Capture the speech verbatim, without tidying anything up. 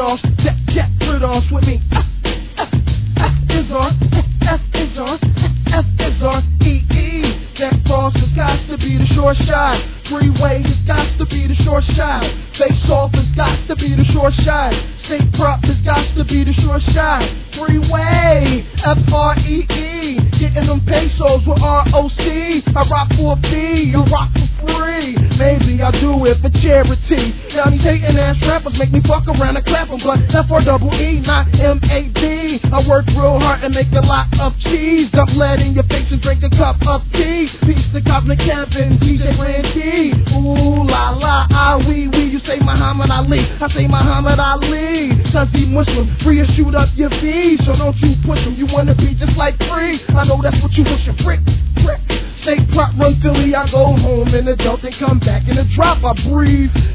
off, get, get rid off with me. F, F, F is on, F is on, F is on, E, E. That cross has got to be the short shot. Freeway has got to be the short shot. Face off has got to be the short shot. State prop has got to be the short shot. Freeway, F R E E. Getting them pesos with R O C. I rock for a fee, I rock for free. Maybe I'll do it for charity. Now these hating ass rappers make me fuck around and clap them, but F R E E, not M A D. I work real hard and make a lot of cheese. Dump lead in your face and drink a cup of tea. Peace to Cosmic Kevin, D J Randy. Ooh la la, ah wee wee. You say Muhammad Ali, I say Muhammad Ali. Cause he Muslim, free to shoot up your feet. So don't you push him, you wanna be just like free. I know that's what you wish, a prick, prick. State prop run Philly, I go home in the dope and come back in the drop, I breathe.